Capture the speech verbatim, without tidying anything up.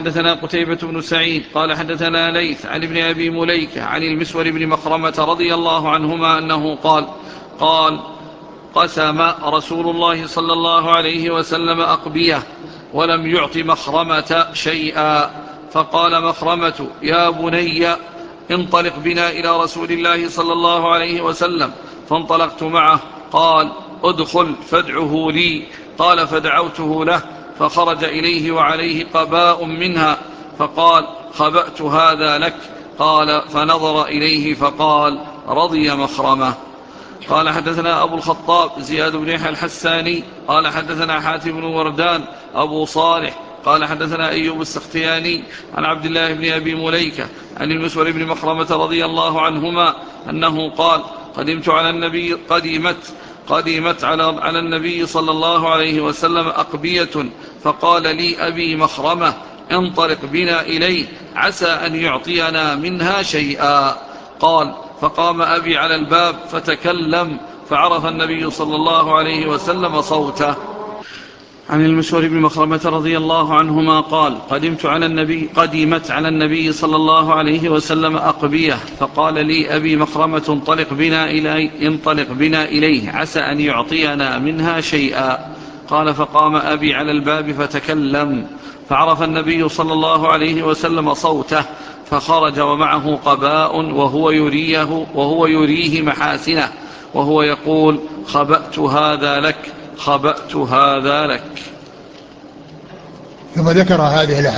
حدثنا قتيبة بن سعيد قال حدثنا ليث عن ابن أبي مليكة عن المسور بن مخرمة رضي الله عنهما أنه قال قال قسم رسول الله صلى الله عليه وسلم أقبية ولم يعط مخرمة شيئا، فقال مخرمة يا بني انطلق بنا إلى رسول الله صلى الله عليه وسلم، فانطلقت معه. قال ادخل فادعه لي. قال فدعوته له فخرج إليه وعليه قباء منها، فقال خبأت هذا لك. قال فنظر إليه فقال رضي مخرمة. قال حدثنا أبو الخطاب زياد بن يحيى الحساني قال حدثنا حاتم بن وردان أبو صالح قال حدثنا أيوب السختياني عن عبد الله بن أبي مليكة عن المسور بن مخرمة رضي الله عنهما أنه قال قدمت على النبي قدمت قدمت على, على النبي صلى الله عليه وسلم أقبية، فقال لي أبي مخرمة انطلق بنا إليه عسى أن يعطينا منها شيئا. قال فقام أبي على الباب فتكلم، فعرف النبي صلى الله عليه وسلم صوته. عن المسور بن مخرمة رضي الله عنهما قال قدمت على النبي قدمت على النبي صلى الله عليه وسلم أقبية، فقال لي أبي مخرمة انطلق بنا إليه, انطلق بنا إليه عسى أن يعطينا منها شيئا. قال فقام أبي على الباب فتكلم، فعرف النبي صلى الله عليه وسلم صوته، فخرج ومعه قباء وهو يريه, وهو يريه محاسنه، وهو يقول خبأت هذا لك خبأت هذا لك. ثم ذكر هذه